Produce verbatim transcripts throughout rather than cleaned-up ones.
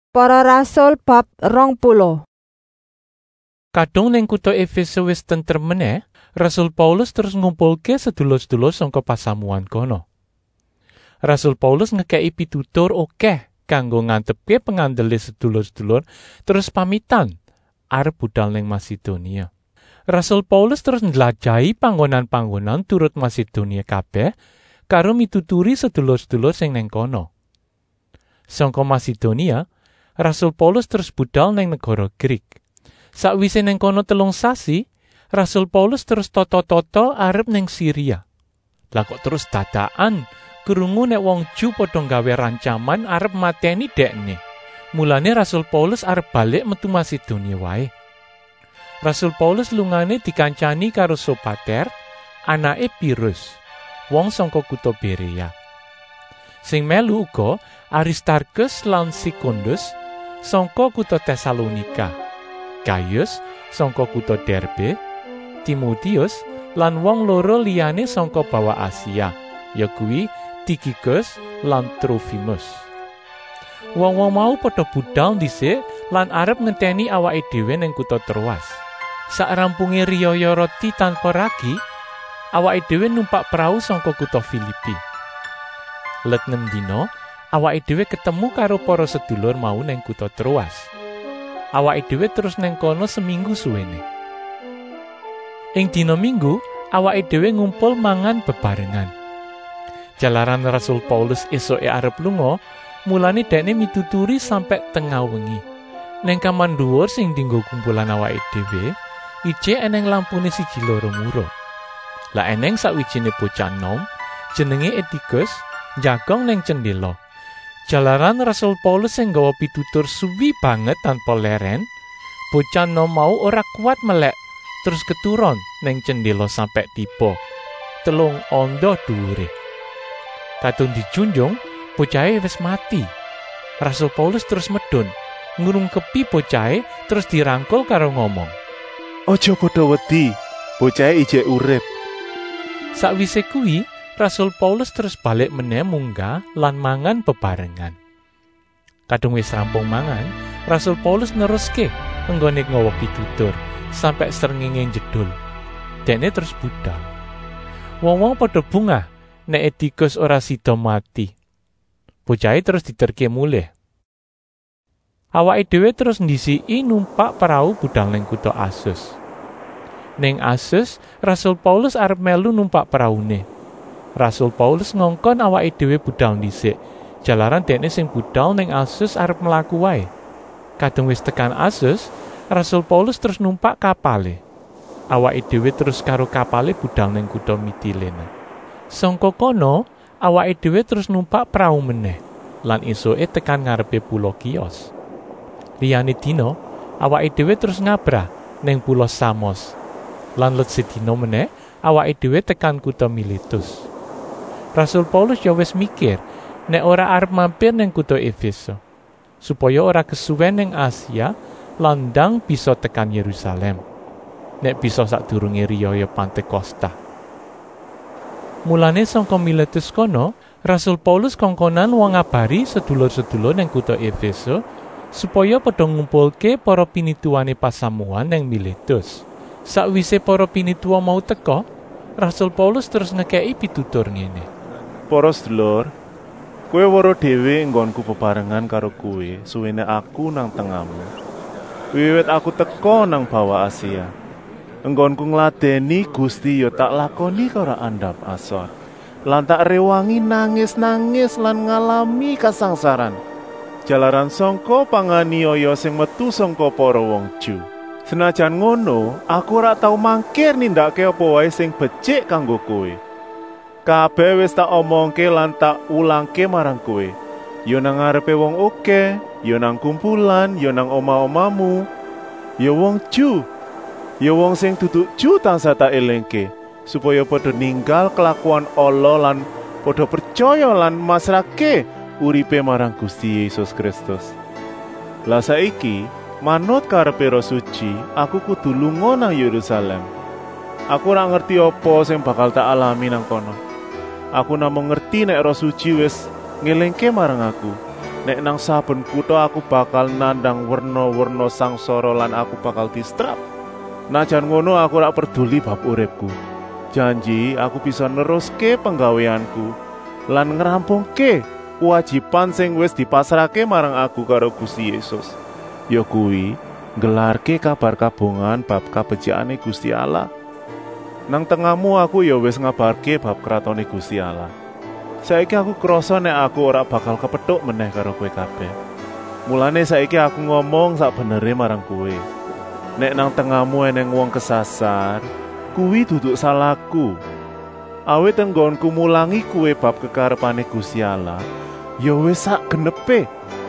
Para Rasul bab rong puluh. Kadung ning kutha Efesus wis tentrem meneh, Rasul Paulus terus ngumpulke sedulur-sedulur saka pasamuan kono. Rasul Paulus ngekeki pitutur akeh kanggo ngantepke pengandele sedulur-sedulur terus pamitan arep budal ning Masedonia. Rasul Paulus terus njlajahi panggonan-panggonan turut Masedonia kabeh karo mituturi sedulur-sedulur sing ning kono. Saka Masedonia, Rasul Paulus terus budal ning negara Grik. Sakwise ning kono telung sasi, Rasul Paulus terus toto-toto arep ning Syria. Lah kok terus dadakan krungu nek wong Ju padha gawe rancaman arep mateni dekne. Mulane Rasul Paulus arep balik metu Masedonia wae. Rasul Paulus lungane dikancani karo Sopater, anake Pirus, wong saka kutha Berea. Sing melu uga Aristarkus lan Sekundus saka kutha Tesalonika, Gaius saka kutha Derbe, Timotius lan wong loro liyane saka bawah Asia, yakuwi Tychicus lan Trofimus. Wong-wong mau padha budal dhisik lan arep ngenteni awake dhewe ning kutha Troas. Sakrampunge riyaya roti tanpa ragi, awake dhewe numpak prau saka kutha Filipi. Let nem dina, awake dhewe ketemu karo para sedulur mau ning kutha Troas. Awake dhewe terus ning kono seminggu suwene. Ing dina Minggu, awake dhewe ngumpul mangan bebarengan. Jalaran Rasul Paulus esoke arep lunga, mulane dekne mituturi sampe tengah wengi. Ning kamar dhuwur sing dienggo kumpulan awake dhewe, ijek eneng lampune siji loro muro. Lah eneng sakwijine bocah nom, jenenge Etikus, jagong ning cendela. Jalaran Rasul Paulus sing nggawa pitutur suwi banget tanpa leren, bocah nom mau ora kuat melek, terus keturon ning cendela sampe tiba telung anda dhuwure. Kadung dijunjung, bocahe wis mati. Rasul Paulus terus medun, ngrungkepi bocahe terus dirangkul karo ngomong, "Aja padha wedi, bocahe ijek urip." Sakwise kuwi, Rasul Paulus terus balik meneh munggah lan mangan bebarengan. Kadung wis rampung mangan, Rasul Paulus neruske enggone ngawa pitutur sampai srengenge jedul. Dene terus budal. Wong-wong padha bungah nek Etikus ora sida mati. Bocahe terus diterke mulih. Awake dhewe terus ndisiki numpak prau budal ning kutha Asus. Ning Asus, Rasul Paulus arep melu numpak praune. Rasul Paulus ngongkon awake dhewe budal dhisik, jalaran dekne sing budal ning Asus arep mlaku wae. Kadung wis tekan Asus, Rasul Paulus terus numpak kapale. Awake dhewe terus karo kapale budal ning kutha Mitilene. Sangka kono, awake dhewe terus numpak prau meneh, lan esuke tekan ngarepe pulo Kios. Liyane dina, awake dhewe terus ngabrah ning pulo Samos. Lan let sedina meneh, awake dhewe tekan kutha Miletus. Rasul Paulus ya wis mikir nek ora arep mampir ning kutha Efesus, supaya ora kesuwen ning Asia lan ndang bisa tekan Yerusalem. Nek bisa sadurunge riyaya Pantekosta. Mulane saka Miletus kono, Rasul Paulus kongkonan wong ngabari sedulur-sedulur ning kutha Efesus supaya padha ngumpulke para pinituane pasamuan ning Miletus. Sakwise para pinitua mau teka, Rasul Paulus terus ngekeki pitutur ngene. "Para sedulur, kowe weruh dhewe nggonku bebarengan karo kowe suwene aku nang tengahmu. Wiwit aku teka nang bawah Asia, enggonku ngladeni Gusti ya tak lakoni karo andhap asor. Lan tak rewangi nangis-nangis lan ngalami kasangsaran. Jalaran sangka panganiaya sing metu sangka para wong Ju. Senajan ngono, aku ora tau mangkir nindakake apa wae sing becik kanggo kowe. Kabeh wis tak omongke lan tak ulangke marang kowe. Ya nang ngarepe wong oke, ya nang kumpulan, ya nang omah-omahmu, ya wong Ju, ya wong sing dudu Ju tansah tak elingke, supaya padha ninggal kelakuan ala lan padha percaya lan masrahke uripe marang Gusti Yesus Kristus. Lah saiki, manut karepe Roh Suci, aku kudu lunga nang Yerusalem. Aku ora ngerti apa sing bakal tak alami nang kono. Aku namung ngerti nek Roh Suci wis ngelingke marang aku, Nek nang saben kutha aku bakal nandang werna-werna sangsara lan aku bakal distrap. Najan ngono aku ora peduli bab uripku. Janji aku bisa neruske penggaweanku lan ngerampungke kewajiban sing wis dipasrahke marang aku karo Gusti Yesus. Ya kuwi nggelarke kabar kabongan bab kabecikane Gusti Allah. Nang tengahmu aku ya wis ngabarke bab kratone Gusti Allah. Saiki aku krasa nek aku ora bakal kepethuk meneh karo kowe kabeh. Mulane saiki aku ngomong sak benere marang kowe. Nek nang tengahmu eneng wong kesasar, kuwi duduk salahku. Awit enggonku mulangi kowe bab kekarepane Gusti Allah, ya wis sak genepe.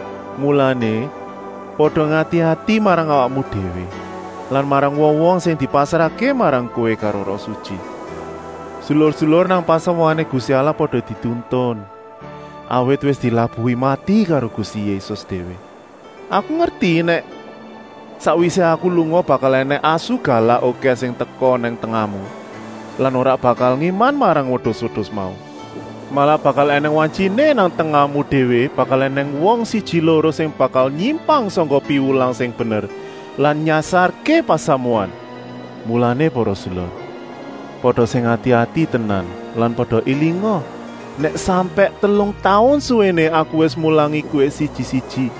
Mulane padha ngati-ati marang awakmu dhewe lan marang wong-wong sing dipasrahke marang kowe karo Roh Suci. Sulur-sulur nang pasamuane Gusti Allah padha dituntun. Awit wis dilabuhi mati karo Gusti Yesus dhewe. Aku ngerti nek sakwise aku lunga bakal enek asu galak oke sing teka nang tengahmu. Lan ora bakal ngiman marang wedhus-wedhus mau. Malah bakal eneng wancine nang tengahmu dhewe, bakal eneng wong siji loro sing bakal nyimpang sangka piwulang sing bener lan nyasarke pasamuan. Mulane para sedulur, padha sing ati-ati tenan lan padha ilinga nek sampe telung taun suwene aku wis mulangi kowe siji-siji.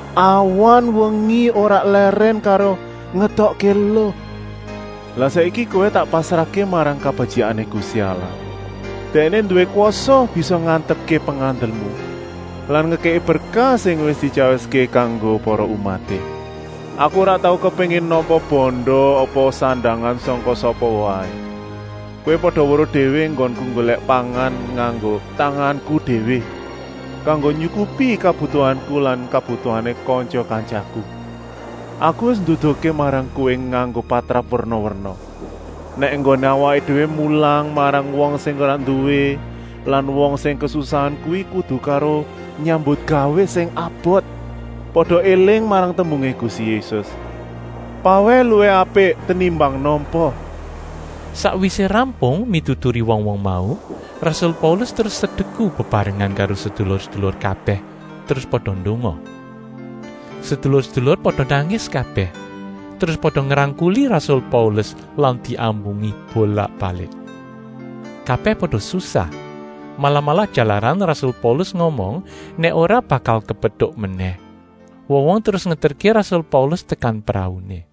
Awan wengi ora leren karo ngetokke lo. Lah saiki kowe tak pasrahke marang kabecikane Gusti Allah. Dene duwe kuwasa bisa ngantepke pengandelmu lan ngekeki berkah sing wis dicawiske kanggo para umate. Aku ora tau kepengin nampa bondo apa sandangan sangka sapa wae. Kowe padha weruh dhewe nggonku golek pangan nganggo tanganku dhewe kanggo nyukupi kabutuhanku lan kabutuhane kanca-kancaku. Aku wis nduduhke marang kowe nganggo patrap werna-werna. Nek nggone awake dhewe mulang marang wong sing ora duwe lan wong sing kesusahan kuwi kudu karo nyambut gawe sing abot. Padha eling marang tembunge Gusti Yesus. Pawe luwe apik tenimbang nampa. Sakwise rampung mituturi wong-wong mau, Rasul Paulus terus sedeku bebarengan karo sedulur-sedulur kabeh, terus padha ndonga. Sedulur-sedulur padha nangis kabeh, terus padha ngrangkuli Rasul Paulus lan diambungi bolak-balik. Kabeh padha susah, malah-malah jalaran Rasul Paulus ngomong nek ora bakal kepethuk meneh. Wong-wong terus ngeterke Rasul Paulus tekan praune.